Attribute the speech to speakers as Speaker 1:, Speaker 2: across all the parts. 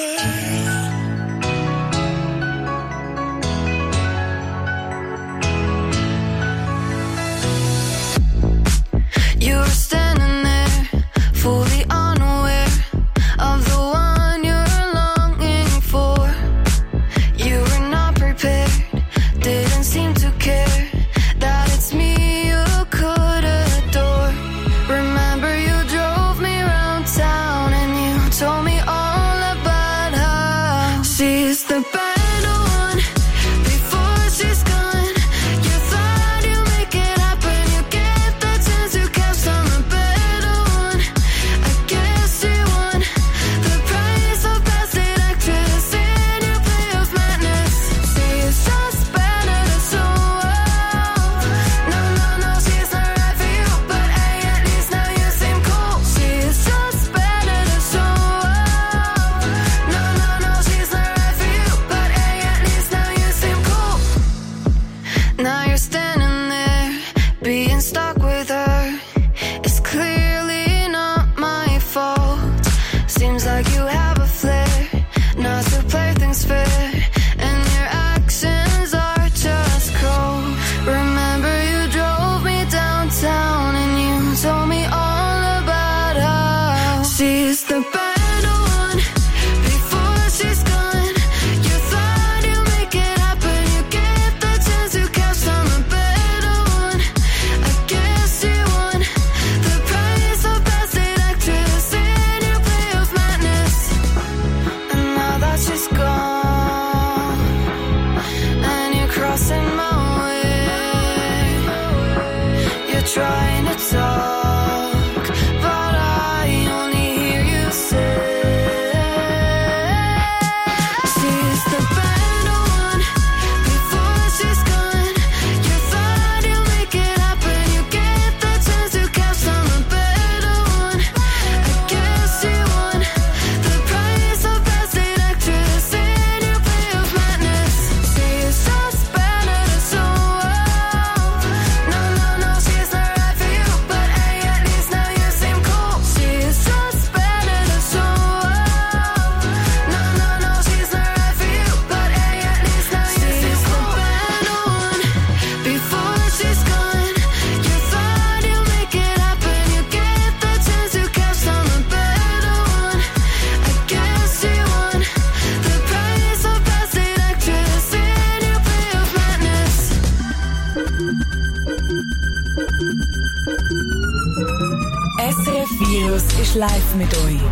Speaker 1: SRF Virus ist live mit euch.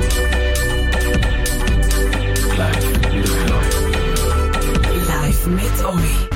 Speaker 1: Live mit euch.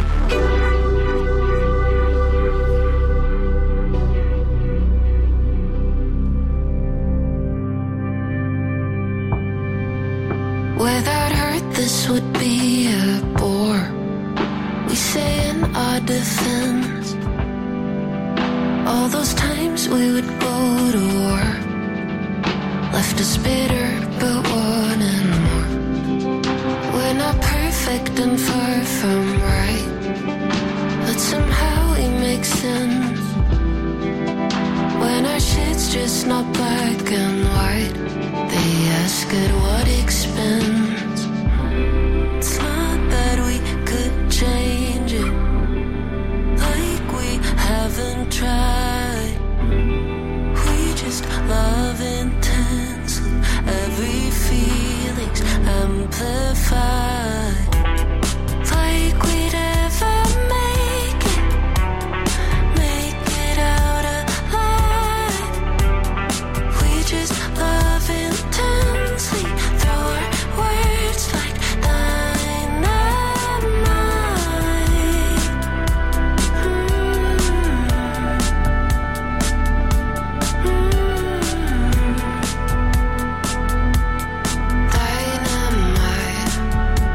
Speaker 2: Without hurt, this would be a bore. We say in our defense, all those times we would go to war left us bitter but wanting more. We're not perfect and far from right, but somehow we make sense when our shit's just not black and white. They ask at what expense. It's not that we could change it, like we haven't tried. We just love intensely, every feeling's amplified. Like we'd ever make it out alive. We just love intensely, throw our words like dynamite. Dynamite.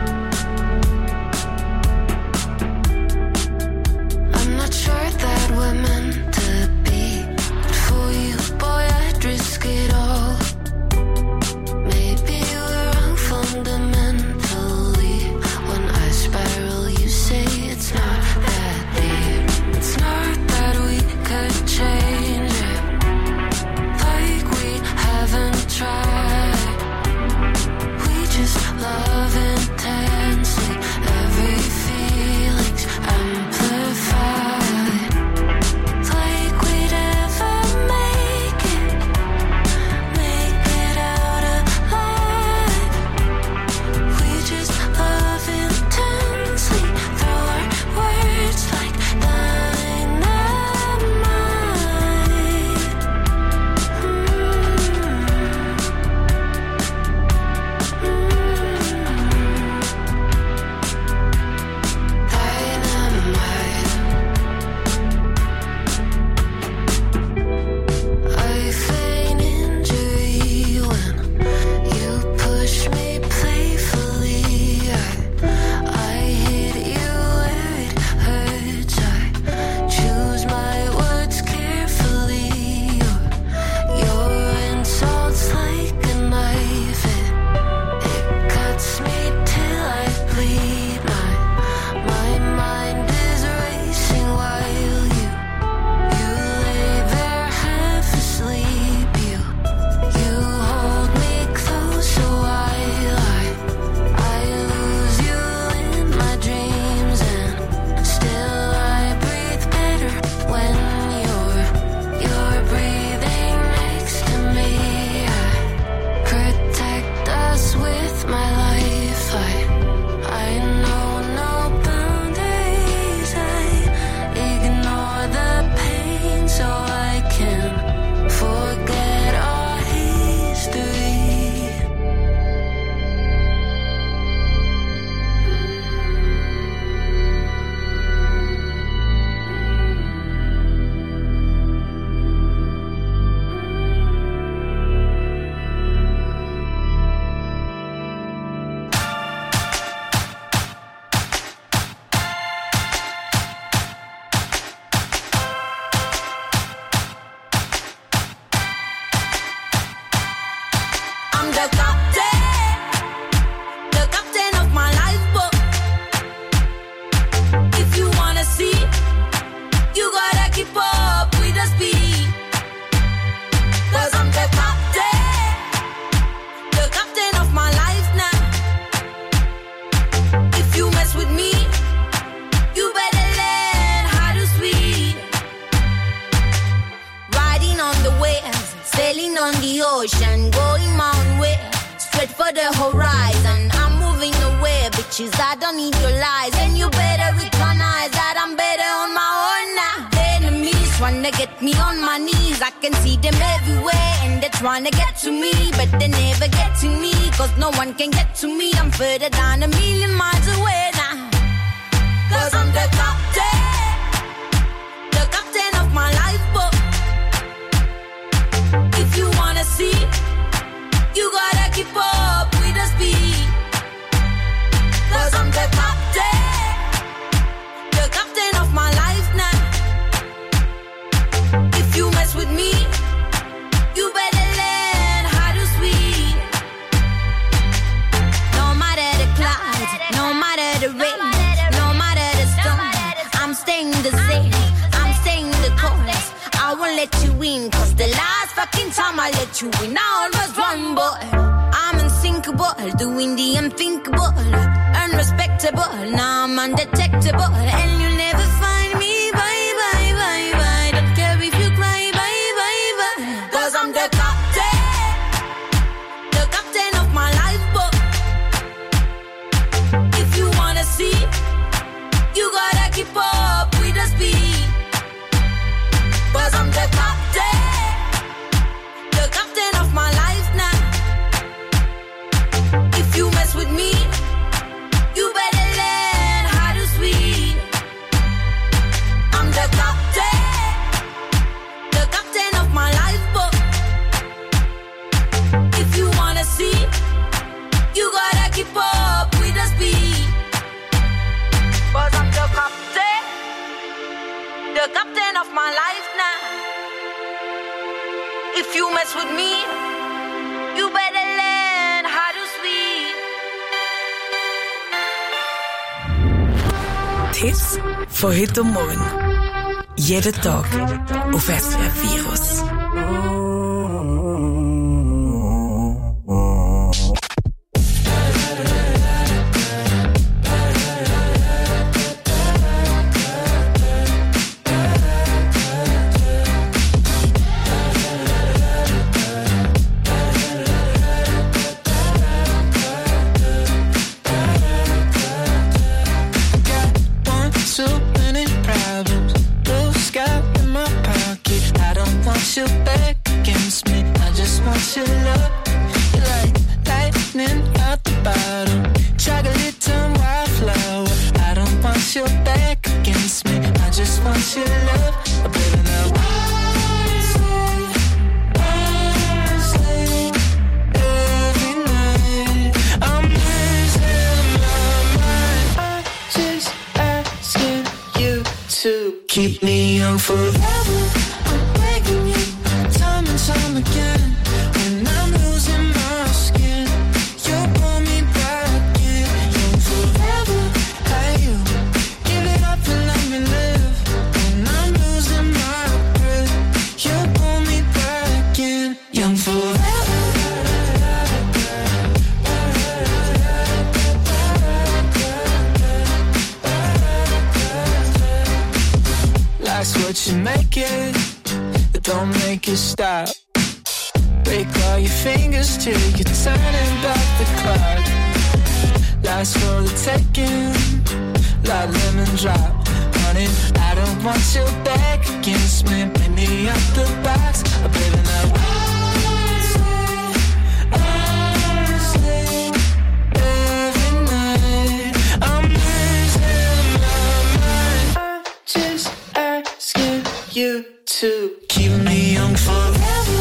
Speaker 3: for the horizon. I'm moving away, bitches, I don't need your lies. And you better recognize that I'm better on my own now. Enemies trying to get me on my knees, I can see them everywhere. And they're trying to get to me, but they never get to me. Cause no one can get to me, I'm further down 1,000,000 miles away now. Cause I'm the captain of my lifeboat. If you wanna see, you gotta keep up with the speed. Cause I'm the captain of my life now. If you mess with me, you better learn how to swim. No matter the clouds, no matter the rain, no matter the storm, I'm staying the same, I'm staying the course. I won't let you win, cause the last fucking time I let you win, I always run, boy. I'm unsinkable, doing the unthinkable, unrespectable, now I'm undetectable. And you'll never find me, bye, bye, bye, bye. Don't care if you cry, bye, bye, bye. Cause I'm the captain of my lifeboat. If you wanna see, you gotta keep up with the speed. Cause I'm the captain of my life now. If you mess with me, you better learn how to swim. I'm the captain of my lifeboat. If you wanna see, you gotta keep up with the speed. Cause I'm the captain of my life now. If you mess with me, you better learn how to swim.
Speaker 1: Tipps für heute Morgen. Jeden Tag auf SWR Virus.
Speaker 4: You back against me, I just want your love. You're like lightning out the bottom, chocolate tongue wildflower. I don't want you back against me, I just want your love. Oh, baby, now honestly, every night I'm losing my mind. I'm just asking you to keep me young forever. Time again, when I'm losing my skin, you pull me back in. Young forever, how you give it up and let me live. When I'm losing my breath, you pull me back in. Young forever. Life's what you make it, but don't make it stop. Break all your fingers till you're turning back the clock. Life's for the taking, like lemon drop. Honey, I don't want you back against me. Bring me out the box, oh, baby, now honestly, every night I'm losing my mind. I'm just asking you to keep me young forever.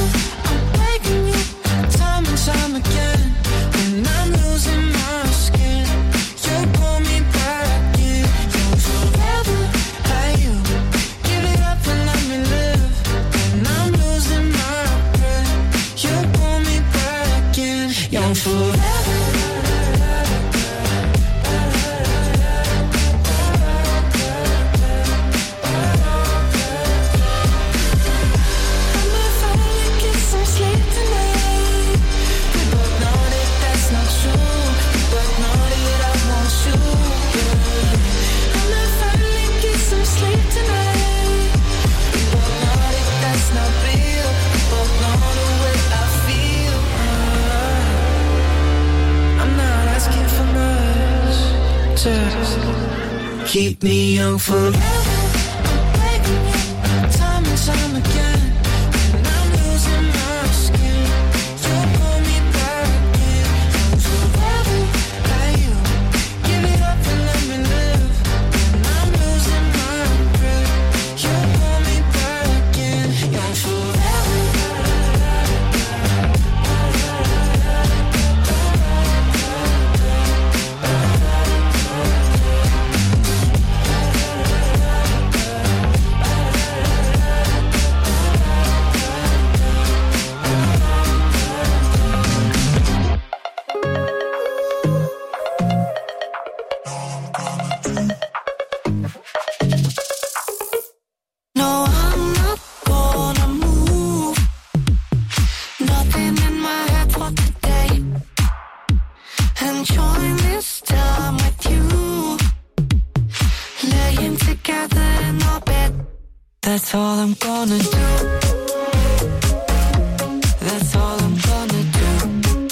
Speaker 4: Time again, when I'm losing my skin, you pull me back in. Young forever, how you give it up and let me live. When I'm losing my breath, you pull me back in. Young forever. to keep me young forever. Time and time again. That's all I'm gonna do. That's all I'm gonna do.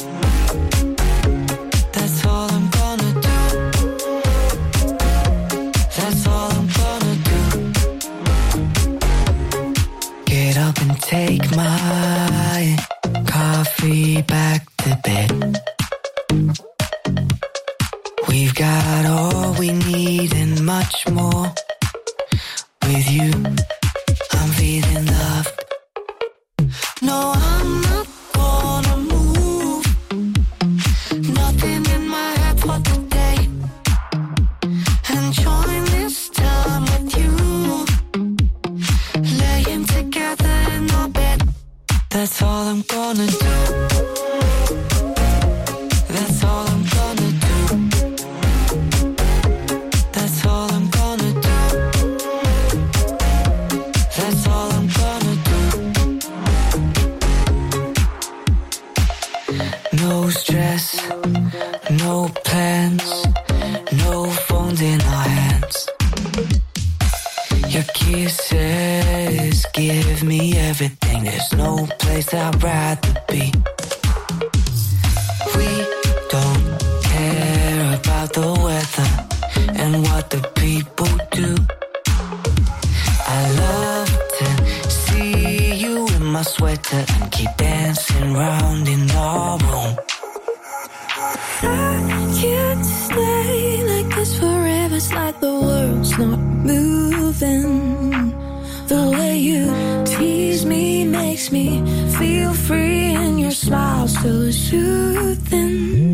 Speaker 4: That's all I'm gonna do. That's all I'm gonna do. Get up and take my coffee back to bed. We've got all we need and much more. With you, I'm feeling loved. No, I'm not gonna move. Nothing in my head for today. Enjoying this time with you. Laying together in our bed. That's all I'm gonna do. That's all I'm gonna do. That's all I'm gonna do. That's all I'm gonna do. No stress, no plans, no phones in our hands. Your kisses give me everything. There's no place I'd rather be. We don't care about the weather and what the people do. I love to see you in my sweater and keep dancing round in our room.
Speaker 2: I can't stay like this forever. It's like the world's not moving. The way you tease me makes me feel free, and your smile so soothing.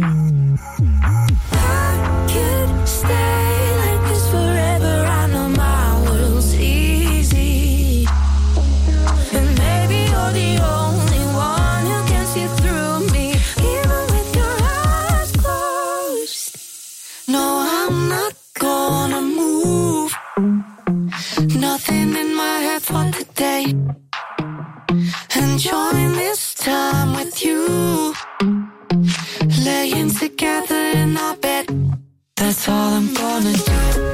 Speaker 2: I can't stay like this forever. I know my world's easy, and maybe you're the only one who can see through me, even with your eyes closed.
Speaker 4: No, I'm not gonna move. Nothing in my head for today. Enjoying this time with you. Laying together in our bed. That's all I'm gonna do.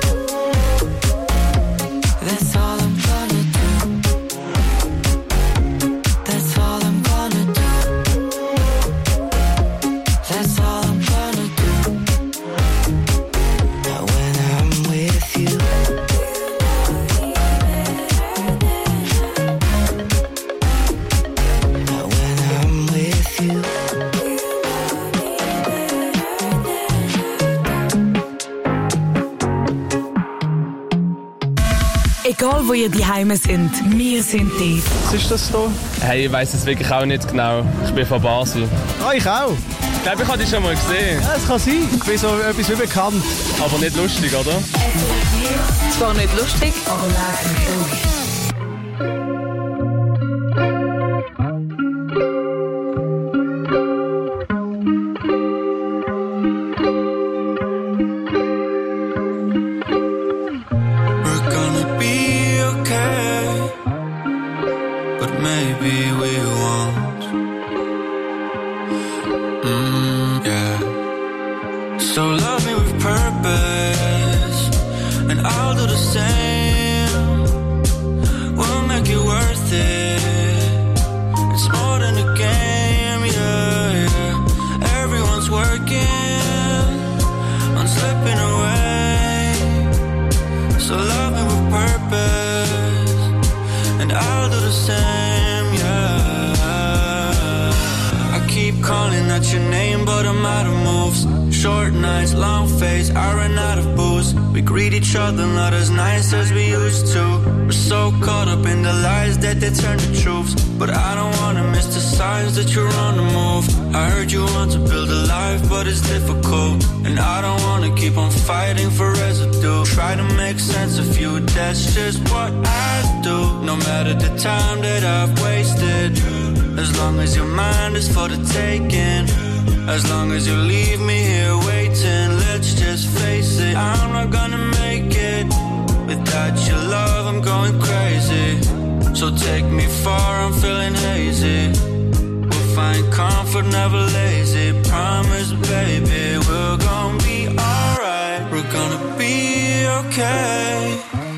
Speaker 4: That's all I'm gonna do. That's all I'm gonna do. That's all I'm gonna do. Now when I'm with you. Now when I'm with you.
Speaker 1: Egal wo ihr daheim sind, wir sind dort.
Speaker 5: Was ist das hier?
Speaker 6: Hey, ich weiss es wirklich auch nicht genau. Ich bin von Basel.
Speaker 5: Ah, ich auch.
Speaker 6: Ich glaube, ich habe dich schon mal gesehen.
Speaker 5: Ja, das kann sein. Ich bin so etwas wie bekannt.
Speaker 6: Aber nicht lustig, oder?
Speaker 1: Zwar nicht lustig, aber live.
Speaker 4: We're gonna be okay, but maybe we won't. Yeah. So love me with purpose, and I'll do the same. We'll make it worth it. It's more than a game, yeah, yeah. Everyone's working on slipping away.
Speaker 7: I'm out of moves. Short nights, long face, I ran out of booze. We greet each other not as nice as we used to. We're so caught up in the lies that they turn to truths. But I don't wanna miss the signs that you're on the move. I heard you want to build a life, but it's difficult. And I don't wanna keep on fighting for residue. Try to make sense of you, that's just what I do. No matter the time that I've wasted, as long as your mind is for the taking, as long as you leave me here waiting, let's just face it, I'm not gonna make it. Without your love, I'm going crazy. So take me far, I'm feeling hazy. We'll find comfort, never lazy. Promise, baby, we're gonna be alright. We're gonna be okay.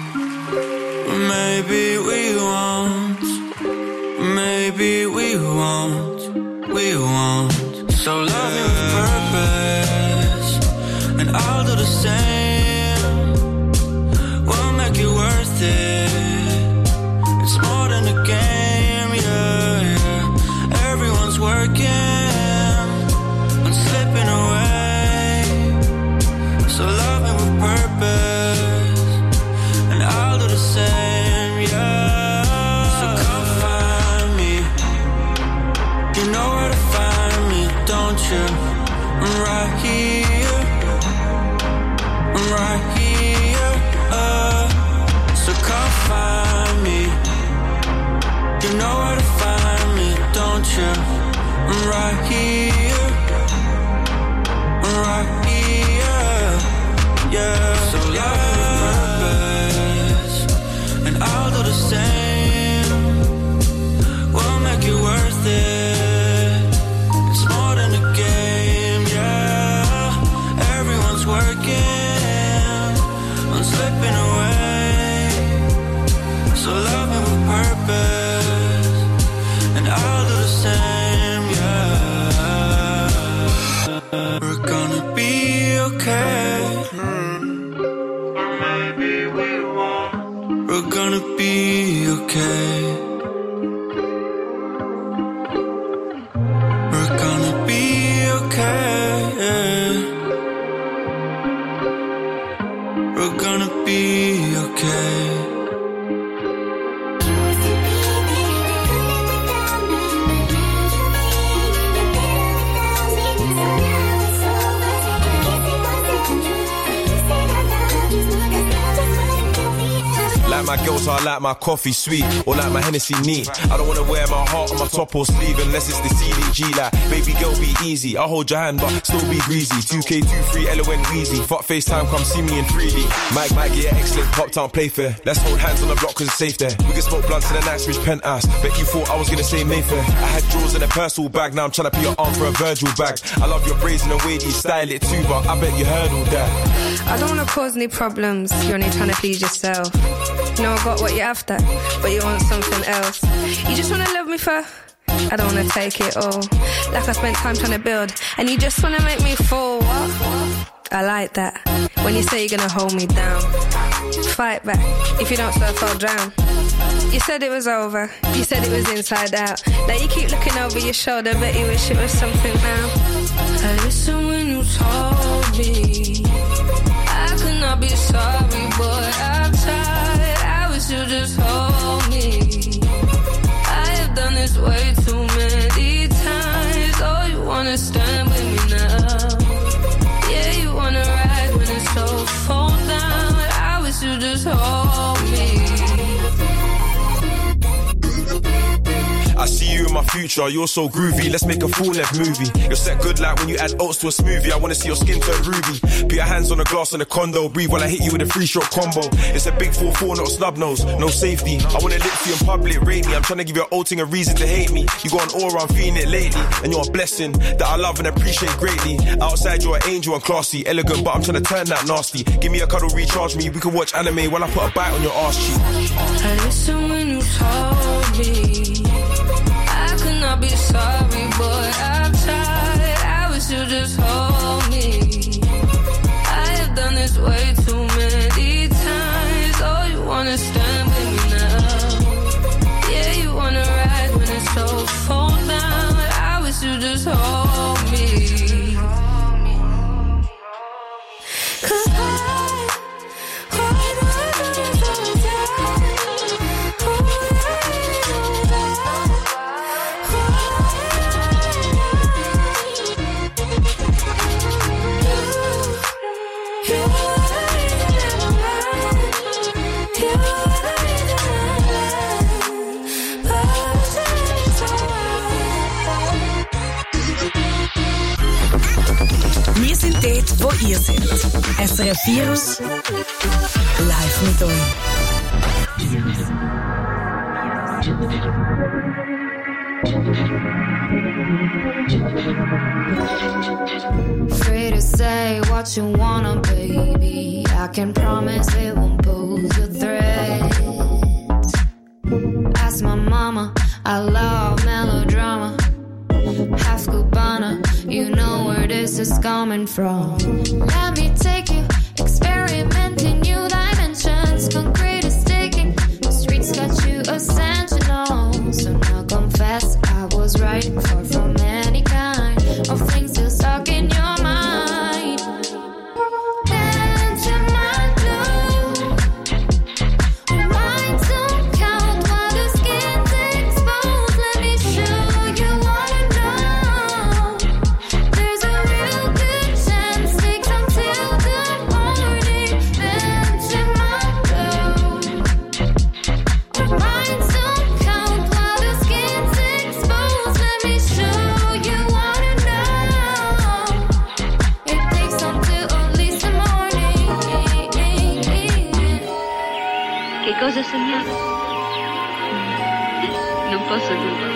Speaker 7: Maybe we won't. Maybe we won't. We won't. So love me with purpose, and I'll do the same. We'll make it worth it. It's more than a game, yeah, yeah. Everyone's working on slipping away. So love me with purpose, and I'll do the same, yeah. So come find me. You know where to find me, don't you? I'm right here. I'm right here. So come find me. You know where to find me, don't you? I'm right here. I'm right here. Yeah. So love with purpose, and I'll do the same. We'll make it worth it. It's more than a game, yeah. Everyone's working on slipping away. So love me with purpose, and I'll do the same, yeah. We're gonna be okay. Or maybe we won't. We're gonna be okay. We're gonna be okay. We're gonna be okay.
Speaker 8: Like my girls, I like my coffee sweet, or like my Hennessy neat. I don't wanna wear my heart on my top or sleeve unless it's the CDG. Like, baby girl, be easy. I'll hold your hand, but still be greasy. 2K23, LON Wheezy. Fuck FaceTime, come see me in 3D. Mike, yeah, excellent. Pop town, play fair. Let's hold hands on the block cause it's safe there. We can smoke blunts in the Knightsbridge penthouse. Bet you thought I was gonna say Mayfair. I had drawers in a personal bag, now I'm trying to put your arm for a Virgil bag. I love your braids and the way that you style it too, but I bet you heard all that.
Speaker 9: I don't wanna cause any problems, you're only trying to please yourself. You know I got what you're after, but you want something else. You just wanna love me for, I don't wanna take it all. Like I spent time trying to build, and you just wanna make me fall. What? I like that, when you say you're gonna hold me down. Fight back, if you don't surf I'll drown. You said it was over, you said it was inside out. Now you keep looking over your shoulder, bet you wish it was something now. I listened when you told me I could not be sorry, boy, I've tried. I wish you just hold me. I have done this way too many times. Oh, you wanna stand with me now? Yeah, you wanna ride when it's so fall down. I wish you just hold me.
Speaker 8: I see you in my future, you're so groovy. Let's make a full-length movie. You're set good like when you add oats to a smoothie. I wanna see your skin turn ruby. Put your hands on the glass on the condo. Breathe while I hit you with a 3-shot combo. It's a big 4-4, not a snub nose. No safety. I wanna lick you in public, rate me. I'm trying to give your old thing a reason to hate me. You got an aura, I'm feeling it lately. And you're a blessing that I love and appreciate greatly. Outside you're an angel and classy. Elegant, but I'm trying to turn that nasty. Give me a cuddle, recharge me. We can watch anime while I put a bite on your arse cheek.
Speaker 9: I listened when you told me I could not be sorry, boy, I've tried. I wish you just hold me. I have done this way too many times. Oh, you wanna stand with me now? Yeah, you wanna ride when it's so fall down. I wish you just hold me.
Speaker 1: Wir sind dort, wo ihr seid. SRF Virus live mit euch.
Speaker 10: Free to say what you wanna, baby. I can promise it won't pose a threat. Ask my mama, I love melodrama. Half Cubana, you know where this is coming from. Let me take you, experimenting new dimensions. Concrete is taking, the streets got you essential. So now confess, I was right, far from any kind of things still stuck in your mind. Dance in my blue, reminds don't count while the skin's exposed. Let me show you what I know. There's a real good chance, takes until the morning. Dance in my blue, reminds don't count while the skin's exposed. Let me show you what I know. It takes until at least the morning.
Speaker 11: Che cosa ho sognato? Non posso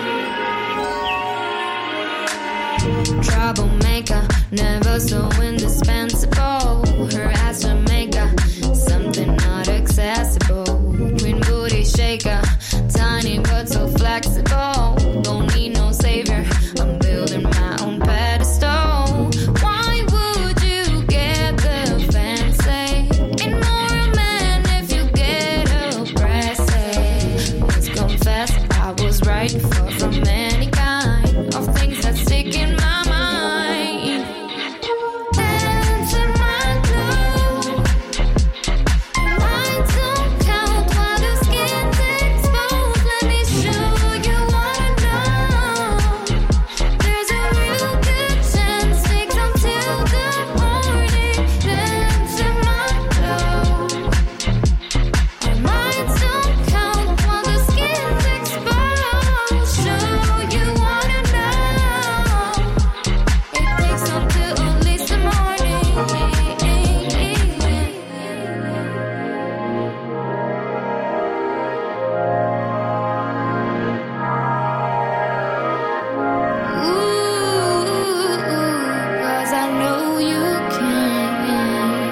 Speaker 11: dire.
Speaker 10: Troublemaker, never so indispensable. Her ass Jamaica, something not accessible. Queen booty shaker, tiny but so flexible. Don't need no savior, I'm building my own pedestal. Why would you get the fancy? Ignore a man if you get aggressive. Let's confess, I was right, far from any kind of things that stick in my mind. Dance in my blue, lights don't count while the skin's exposed. Let me show you what I know. There's a real good chance, takes until the morning. Dance in my blue, lights don't count while the skin's exposed. Show you what I know. It takes until at least the morning. Ooh, 'cause I know you can.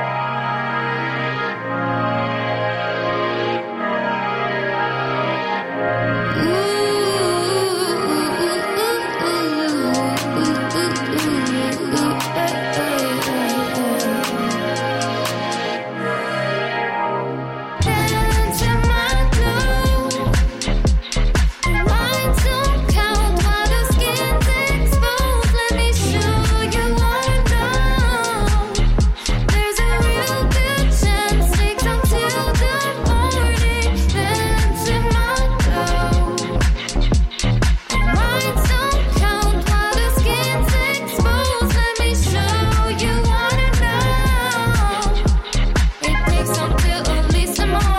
Speaker 10: Dance in my blue, lights don't count while the skin's exposed. Let me show you what I know. There's a real good chance, takes until the morning. Dance in my blue, lights don't count while the skin's exposed. Let me show you what I know. It takes until at least the morning.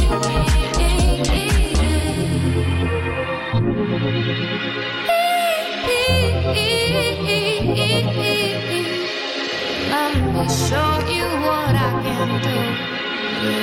Speaker 10: Let me show you what I can do.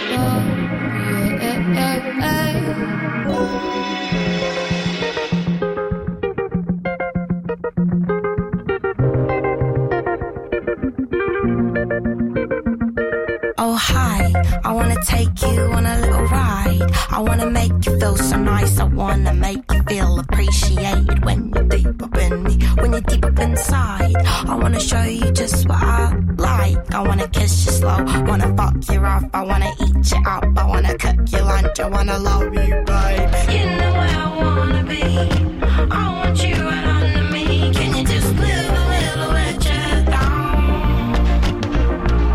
Speaker 3: Oh hi, I wanna take you on a little ride. I wanna make you feel so nice. I wanna make you feel appreciated when you're deep up in me, when you're deep up inside. I wanna show you just what I like. I wanna kiss you slow, wanna fuck you rough. I wanna eat you up, I wanna cook your lunch. I wanna love you, babe. You know where I wanna be. I want you right under me. Can you just live a little bit down?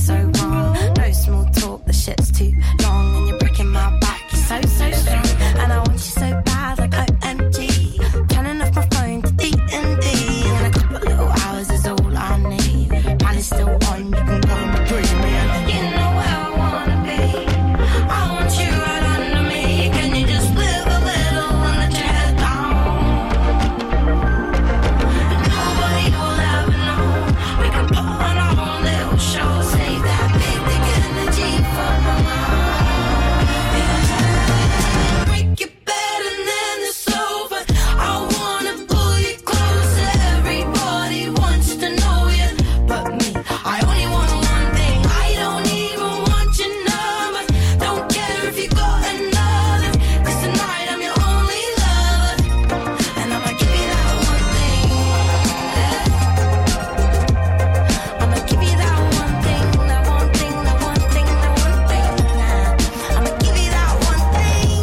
Speaker 2: so wrong. No small talk, the shit's too long. And you're breaking my back, you're so, so strong. And I want you so bad, like OMG. Turning off my phone to D&D. And a couple little hours is all I need. Plan is still on, you can go and bring me in. You know where I wanna be. I want you right under me. Can you just live a little and let your head down? And nobody will ever know. We can put on our own little show. Save that big, big energy for my mind. Break your bed and then it's over. I wanna pull you close. Everybody wants to know you, but me. I only want one thing. I don't even want your number. Don't care if you got another. 'Cause tonight I'm your only lover. And I'ma give you that one thing. I'ma give you that one thing. That one thing, that one thing, that one thing. I'ma give you that one thing.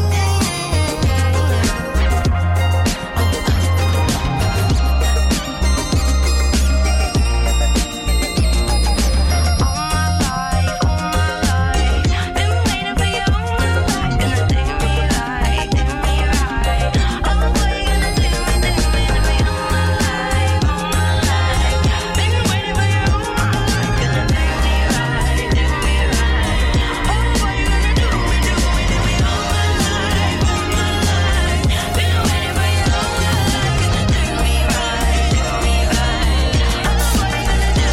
Speaker 2: Been waiting for you all my life. Gonna do me right, do me right. Oh, boy, you're gonna do me all my life, all my life. Been waiting for you all my life. Gonna do me right, do me right. Oh, boy, you're gonna do me all my life, all my life. Been waiting for you all my life. Gonna do me right, do me right. Oh, boy, you're gonna do me.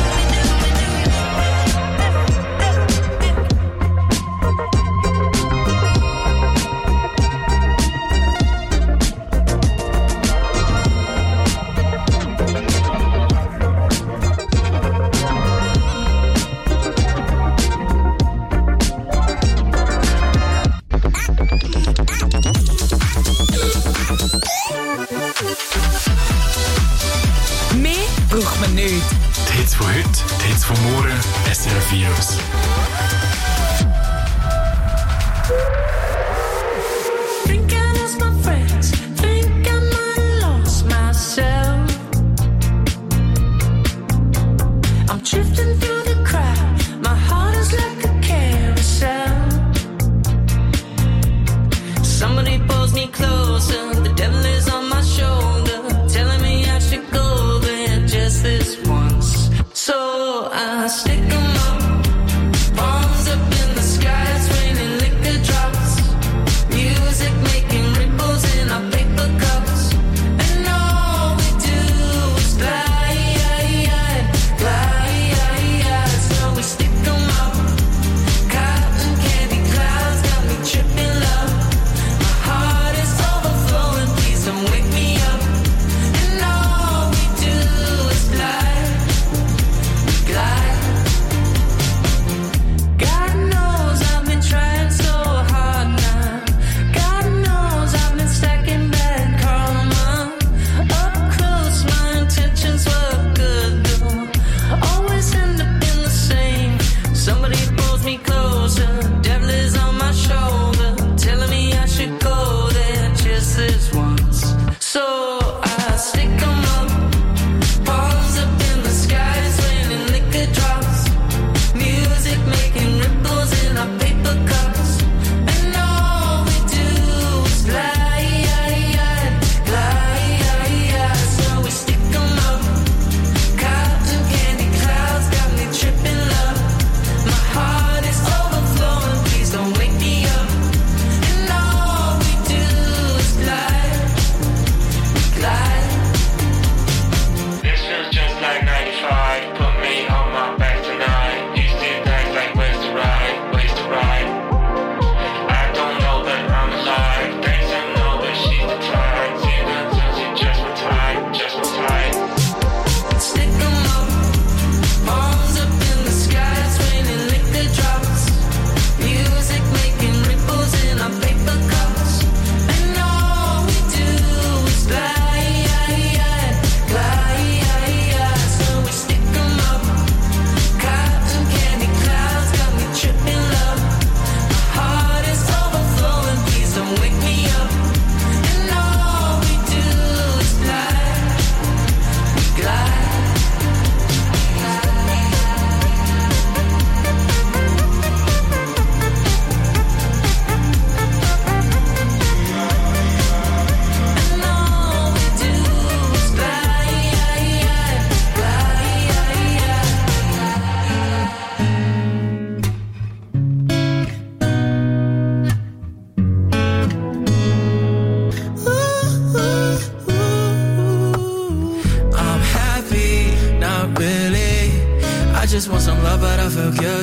Speaker 1: Mehr braucht man nicht.
Speaker 12: Die Hits von heute, die Hits von morgen, SRF Virus.
Speaker 2: Think I lost my friends. Think I might have lost myself. I'm drifting through the crowd. My heart is like a carousel. Somebody pulls me closer. The devil is on my shoulder, telling me I should go there just this once. So I stick 'em up, palms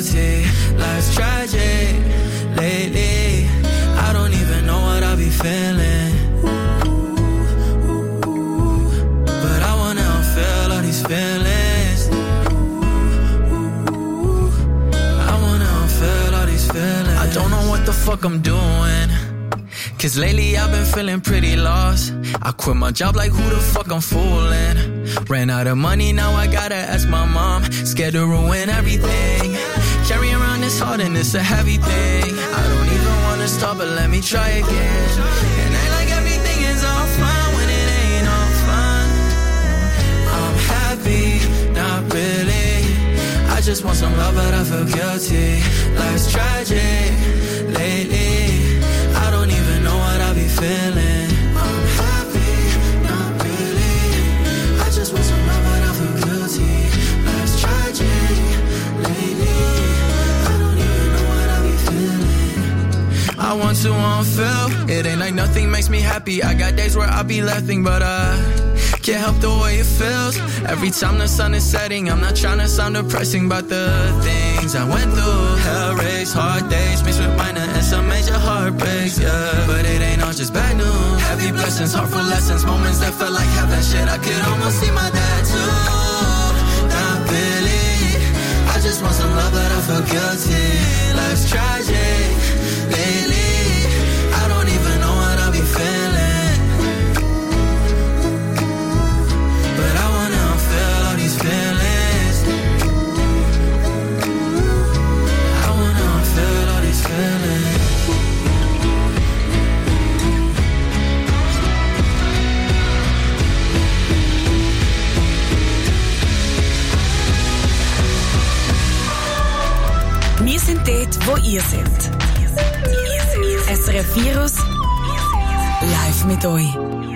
Speaker 7: guilty. Life's tragic lately. I don't even know what I be feeling. But I wanna feel all these feelings. I wanna feel all these feelings. I don't know what the fuck I'm doing. Cause lately I've been feeling pretty lost. I quit my job like who the fuck I'm fooling. Ran out of money, now I gotta ask my mom. Scared to ruin everything. Carrying around this heart and it's a heavy thing. I don't even wanna stop, but let me try again. And act like everything is all fine when it ain't all fun. I'm happy, not really. I just want some love, but I feel guilty. Life's tragic lately. I don't even know what I be feeling. I'm happy, not really. I just want some love, but I feel guilty. Life's tragic lately. I don't even know what I be feeling. I want to unfeel. It ain't like nothing makes me happy. I got days where I be laughing, but I can't help the way it feels. Every time the sun is setting, I'm not trying to sound depressing, but the things I went through. Hell race, hard days, mixed with minor and some major heartbreaks, yeah. But it ain't all just bad news. Heavy blessings, heartful lessons, moments that felt like heaven. Shit, I could almost see my dad too. Not really. I just want some love, but I feel guilty. Life's tragic lately. I don't even know what I be feeling. Feelings. I wanna feel all these feelings.
Speaker 1: Wir sind dort, wo ihr seid. SRF Virus live mit euch.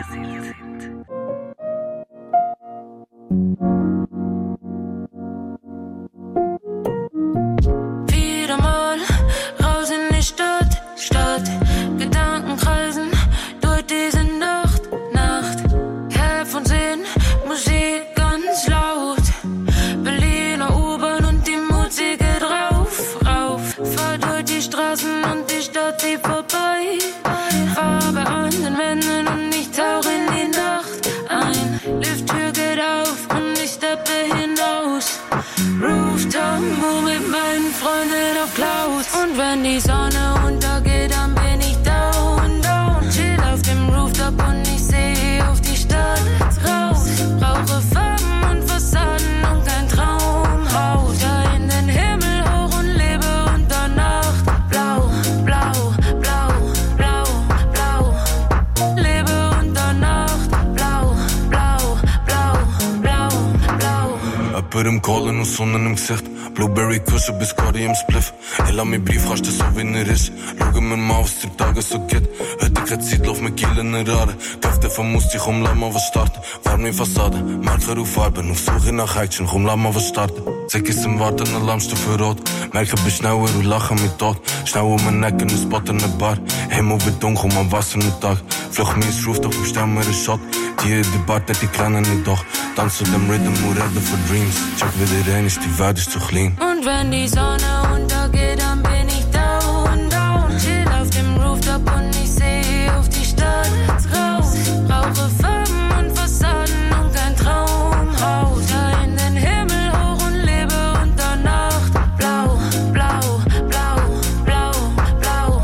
Speaker 13: Im Callen und Sonne im Gesicht. Blueberry kussen bis Curry im Spliff. Ich lass mein Briefkasten so wie er ist. Schau mir mal, was die Tage so geht. Heute keine Zeit, lauf mit Kiel in den Rade. Köfte vermusst dich, lass mal was starten. Warme Fassade, Marker auf Farben. Auf Suche nach Action, lass mal was starten. Zeig es im Warten, Alarmstufe rot. Merke, bin schneller und lache mit tot. Schnell um mein Neck und Spot in der Bar. Himmel wird dunkel, man Wasser in den Tag. Fluch mir ins Roof, doch bestell mir einen Shot. Die Bar, die Kleine nicht doch. Tanz zu dem Rhythm und rede for dreams. Check wieder rein, ist die Welt ist zu clean.
Speaker 2: Und wenn die Sonne untergeht, dann bin ich down, down. Chill auf dem Rooftop und ich sehe auf die Stadt raus. Rauche Farben und Fassaden und kein Traumhaus. Da in den Himmel hoch und lebe unter Nacht. Blau, blau, blau, blau, blau.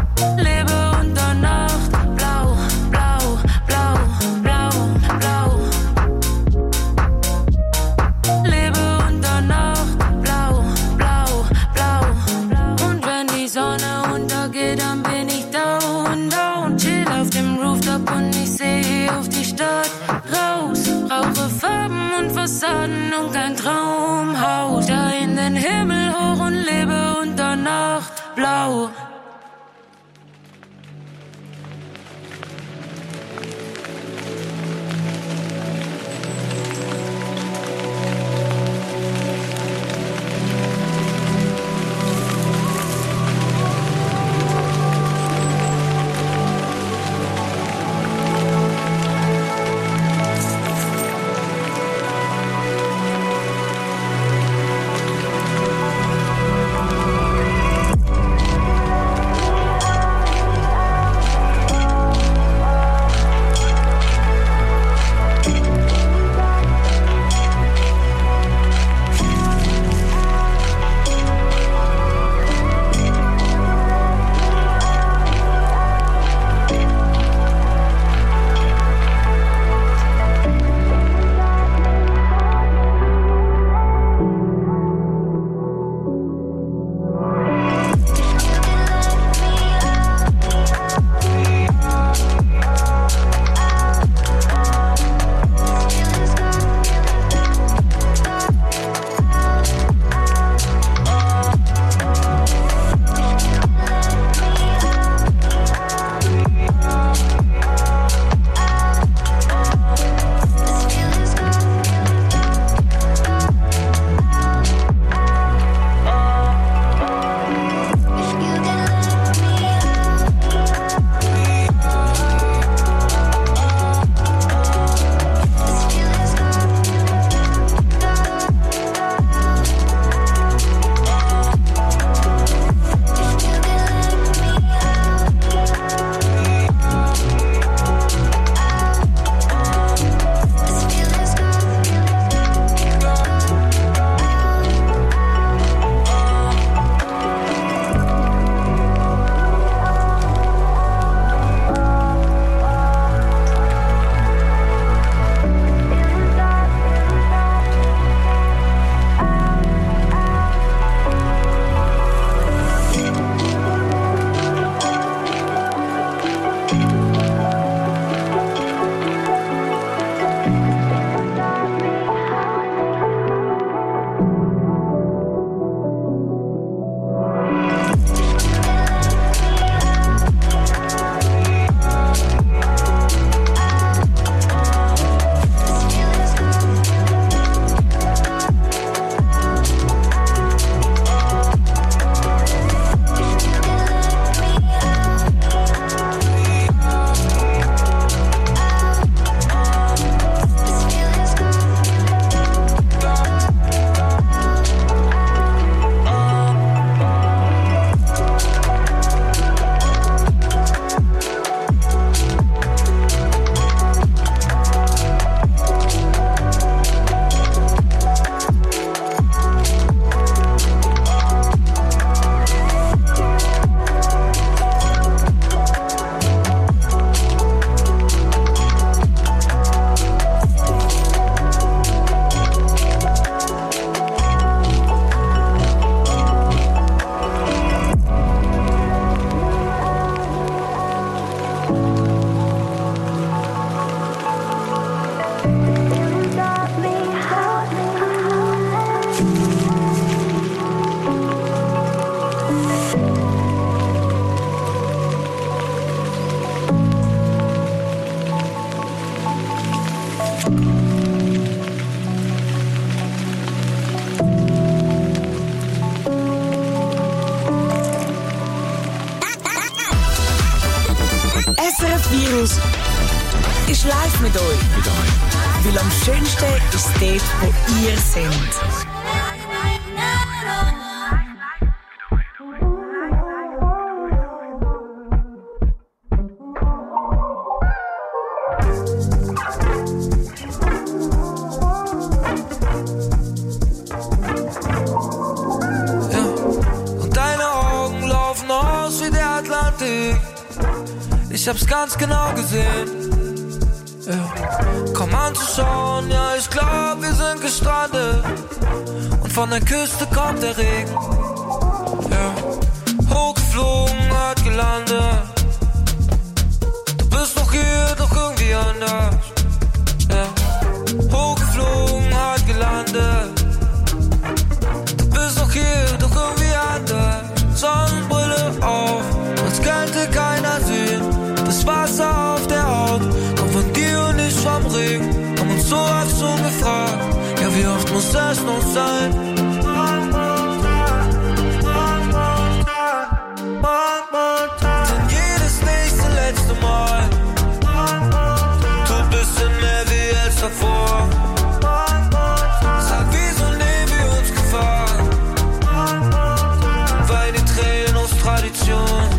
Speaker 2: Lebe unter Nacht. Blau, blau, blau, blau, blau. Lebe unter Nacht. Blau, blau, blau. Und wenn die Sonne untergeht, dann bin ich down, down. Chill auf dem Rooftop und ich sehe auf die Stadt raus. Rauche Farben und Fassaden und kein Traumhaus. Da in den Himmel hoch und lebe unter Nacht. Blau.
Speaker 1: Virus ist live mit euch. Weil am schönsten ist dort, wo ihr seid.
Speaker 14: Ich hab's ganz genau gesehen. Ja. Komm anzuschauen, ja, ich glaub, wir sind gestrandet. Und von der Küste kommt der Regen. Ja. Hochgeflogen, hat gelandet. Du bist noch hier, doch irgendwie anders. Ja. Hochgeflogen, hat gelandet. Du bist noch hier, doch irgendwie anders. Sonnenbrille auf, uns könnte keiner sehen. Das Wasser auf der Haut kommt von dir und nicht vom Regen. Haben uns so oft schon gefragt, ja, wie oft muss es noch sein? Denn jedes nächste letzte Mal tut bisschen mehr wie als davor. Sag, wieso nehmen wir uns Gefahr? Weil die Tränen aus Tradition.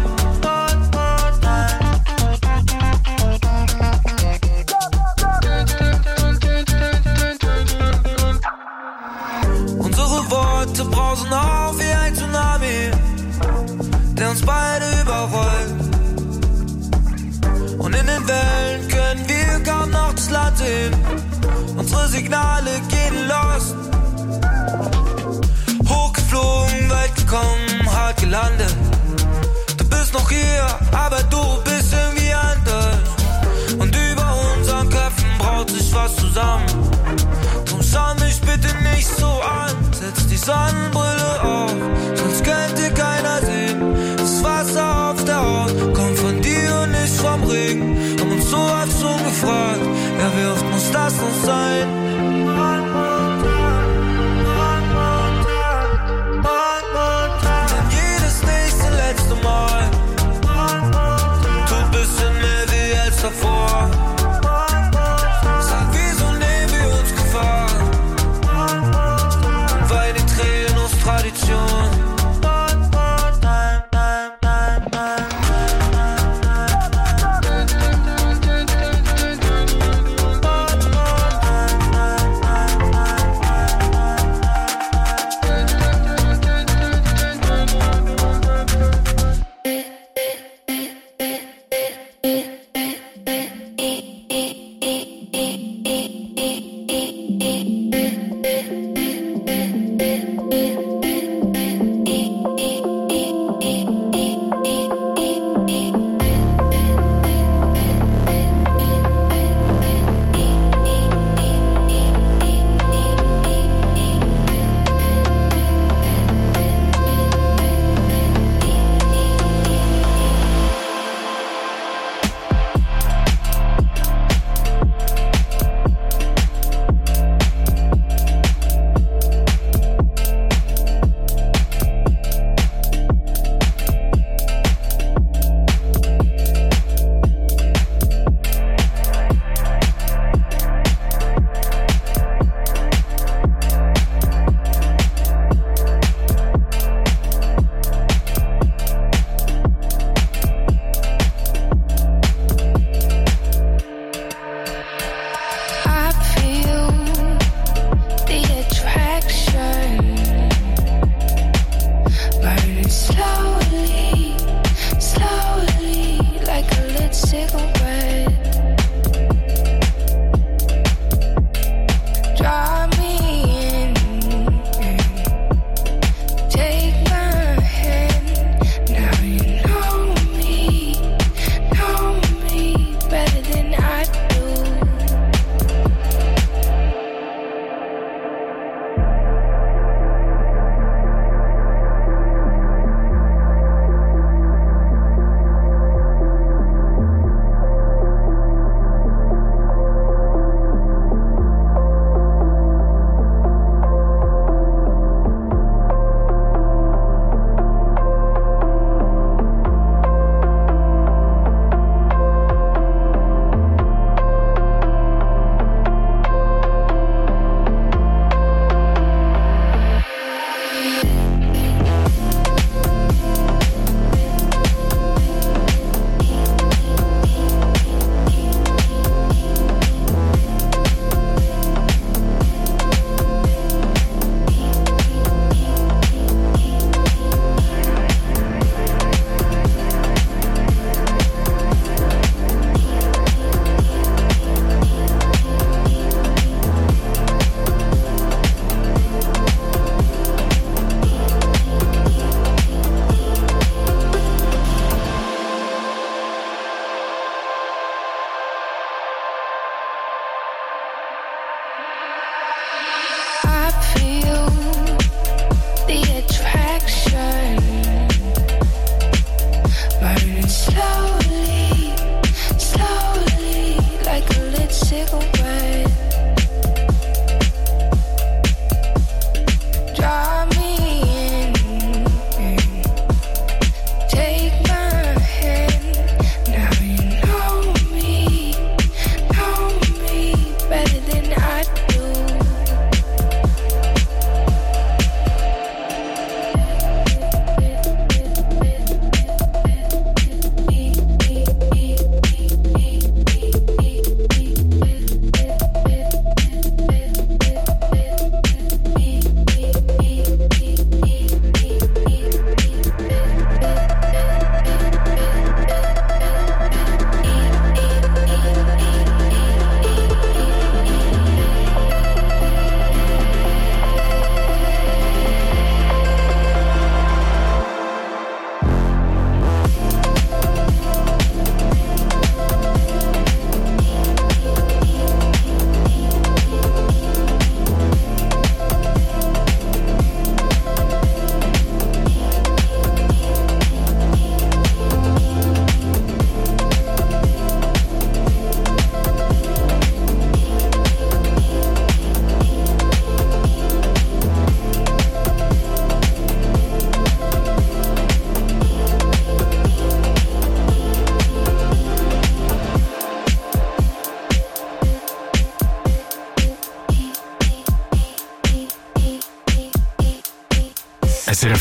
Speaker 14: Worte brausen auf wie ein Tsunami, der uns beide überrollt. Und in den Wellen können wir kaum noch das Land sehen. Unsere Signale gehen lost. Hochgeflogen, weit gekommen, hart gelandet. Du bist noch hier, aber du bist irgendwie anders. Und über unseren Köpfen braut sich was zusammen. Drum schau mich bitte nicht so an. Setz die Sonnenbrille auf, sonst könnte keiner sehen. Das Wasser auf der Haut kommt von dir und nicht vom Regen. Haben uns so oft schon gefragt, ja, wie oft muss das noch sein? Denn jedes nächste letzte Mal tut bisschen mehr wie als davor. Sag, wieso nehmen wir uns Gefahr? Weil die Tränen aus Tradition.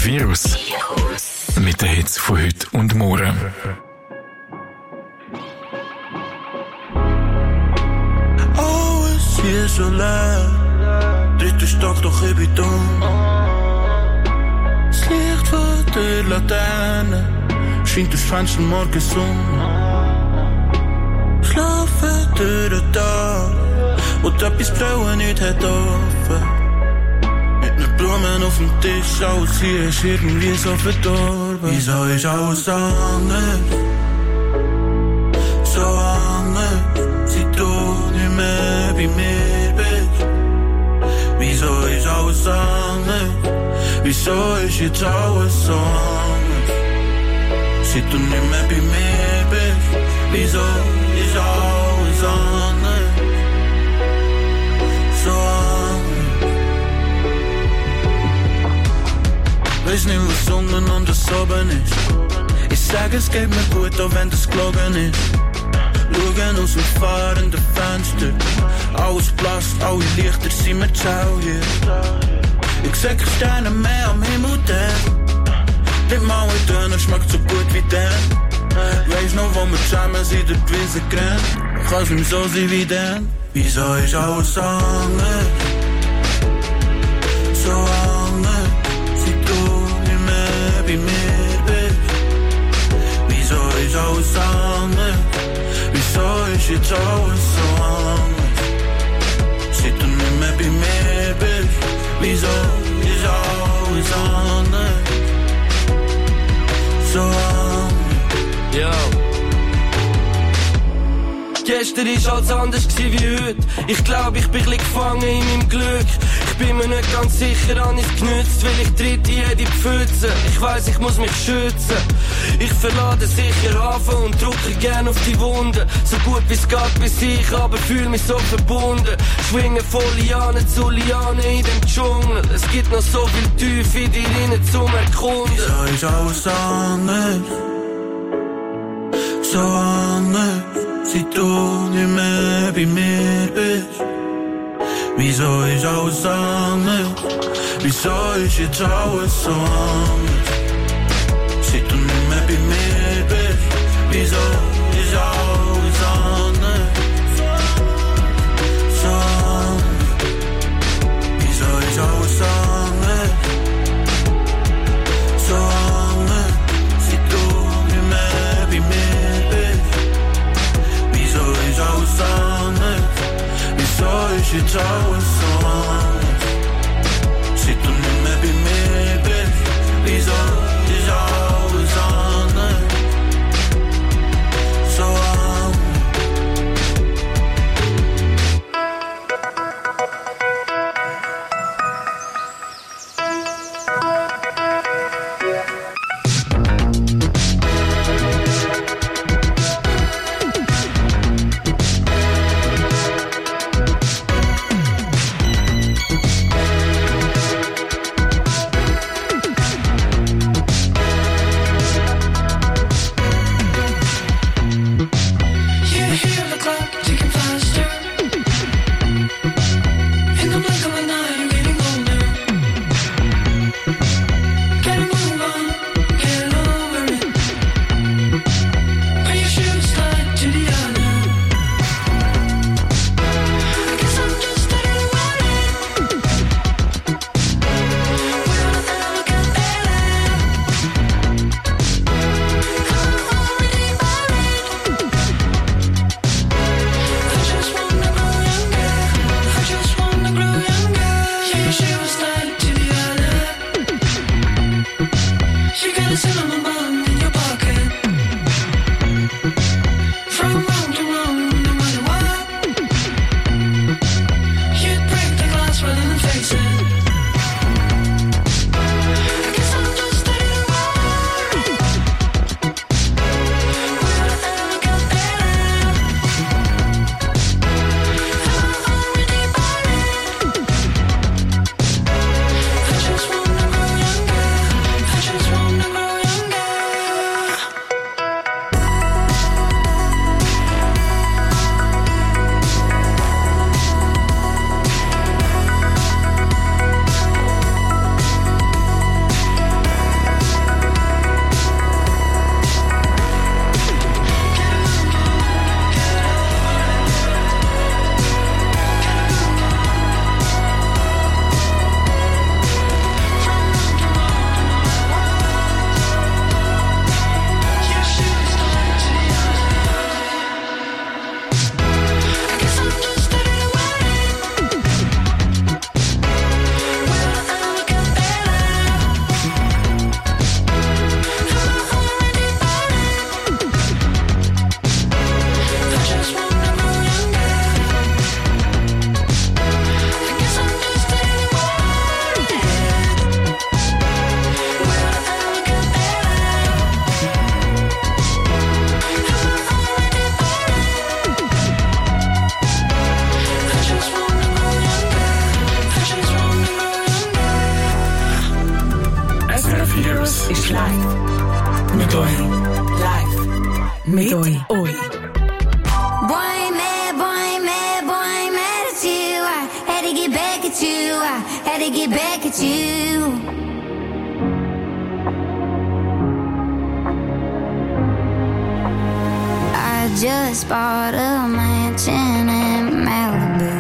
Speaker 12: Virus. Mit den Hits von heute und morgen.
Speaker 7: Alles hier so leer. Dritte Stock, doch ich bin dumm. Das Licht von der Laterne scheint durchs Fenster morgens Schlafen durch den Tag, und etwas Blauen nicht hat offen. Mit ner Blumen auf dem Tisch, alles hier ist irgendwie so verdorben. Wieso ist alles anders? So anders, seit du nicht mehr bei mir bist. Wieso ist alles anders? Wieso ist jetzt alles so anders? Seit du nicht mehr bei mir bist. Wieso ist alles anders? So anders. Weiß nicht, was unten und was oben ist. Ich sag, es geht mir gut, auch wenn das gelogen ist. Schauen aus dem fahrenden Fenster. Alles blass, alle Lichter sind mir schau hier. Ich seh keine Sterne mehr am Himmel, der mal in Döner schmeckt so gut wie der. Weiss noch, wo wir zusammen sind, durch die Wiese gerannt. Kann's nicht so sein wie der. Wieso ist alles anders? So anders, seit du nicht mehr bei mir bist. Wieso ist alles anders? Wieso ist jetzt alles so anders? Seit du nicht mehr bei mir bist. Wieso ist alles anders? So anders.
Speaker 15: Yo. Gestern war alles anders wie heute. Ich glaub, ich bin gefangen in meinem Glück. Ich bin mir nicht ganz sicher, an es genützt, weil ich tritt in jede Pfütze. Ich weiss, ich muss mich schützen. Ich verlade sicher Hafen und drücke gern auf die Wunde. So gut wie es geht bis ich, aber fühl mich so verbunden. Schwinge von Liane zu Liane in dem Dschungel. Es gibt noch so viel Tiefe in dir rein zum Erkunden.
Speaker 7: Wieso ist alles anders? So anders, seit du nicht mehr bei mir bist. Wieso ist alles anders? Wieso ist jetzt alles so anders? Seit du nicht mehr bei mir bist. Wieso ist alles anders? So anders. Wieso ist alles anders? So anders, seit du nicht mehr bei mir bist. Wieso ist alles anders? Wieso ist jetzt alles so anders? Seit du nicht mehr bei mir bist. Wieso ist alles anders? So anders.
Speaker 1: Live mit euch. Live mit euch.
Speaker 3: Boy, mad at you. I had to get back at you. I had to get back at you. I just bought a mansion in Malibu.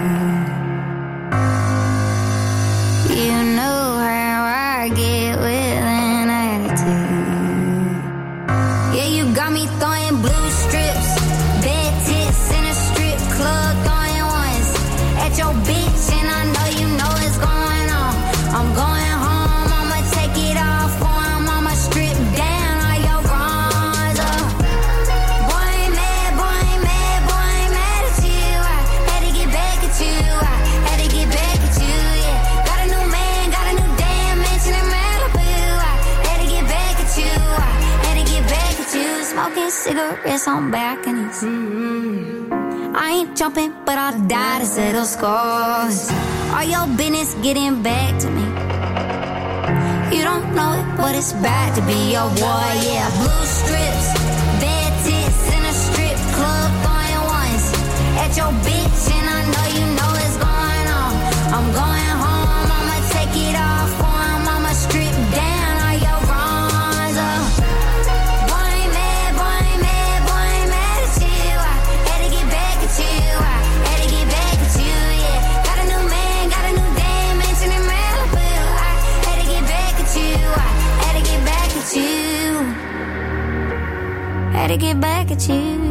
Speaker 3: You know how I get with an attitude. Yeah, you got me throwing blue strips, bad tits in a strip club, throwing ones at your bitch, and I know you know what's going on. I'm going home, I'ma take it off for him, I'ma strip down all your bronze up. Boy, mad at you. I had to get back at you. I had to get back at you, yeah. Got a new man, got a new damn mansion in Malibu. I had to get back at you. I had to get back at you. Smoking cigarettes on balconies. I ain't jumping, but I'll die to settle scores. All your business getting back to me. You don't know it, but it's bad to be your boy, yeah. Blue strips, bad tits in a strip club, throwing ones at your bitch, and I know you know what's going on. I'm going home, I'ma take it off for him, I'ma strip down all your bronze up. Boy, mad at you. I had to get back at you. I had to get back at you, yeah. Got a new man, got a new damn mansion in Malibu. I had to get back at you. I had to get back at you. Had to get back at you.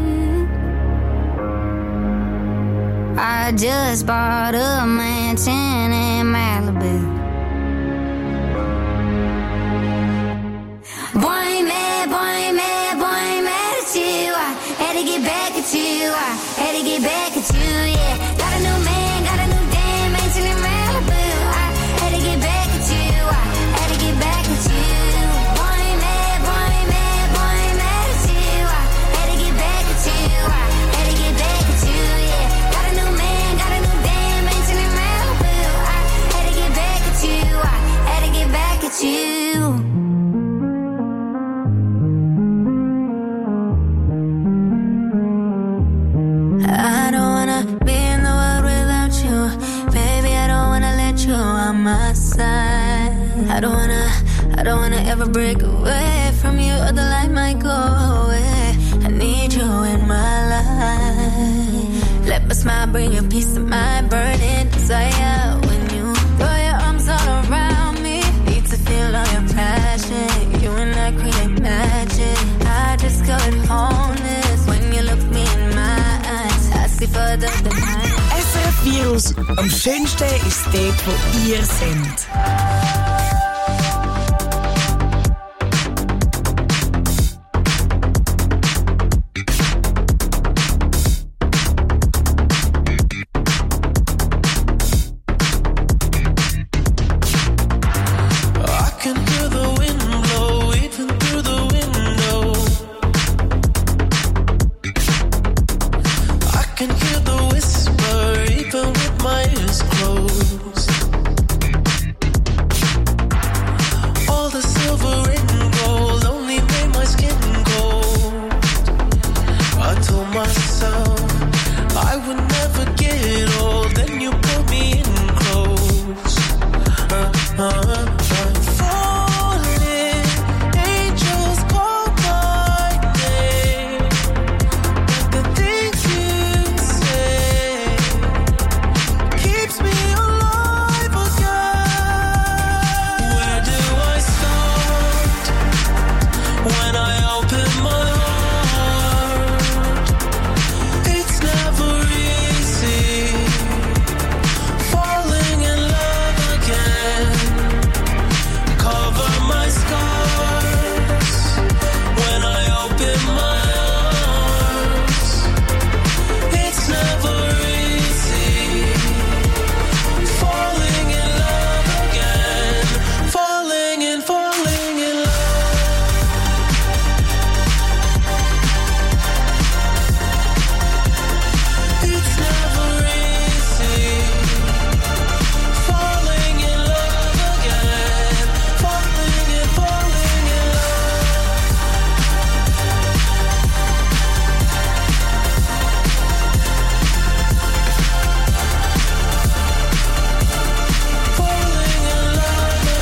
Speaker 3: I just bought a mansion in Malibu. Boy, mad at you. I had to get back at you. I had to get back at you, yeah. Got a new man, got a new damn mansion in Malibu. I had to get back at you. I had to get back at you. Boy, mad at you. I had to get back at you. I had to get back at you, yeah. Got a new man, got a new damn mansion in Malibu. I had to get back at you. I had to get back at you. I don't wanna be in the world without you. Baby, I don't wanna let you on my side. I don't wanna ever break away from you, or the light might go away. I need you in my life. Let my smile bring you peace of mind, burning desire. When you throw your arms all around me, need to feel all your passion. You and I create magic. I discovered wholeness when you look me in my eyes. I see further than mine.
Speaker 1: SRF Virus. Am schönsten ist dort, wo ihr seid.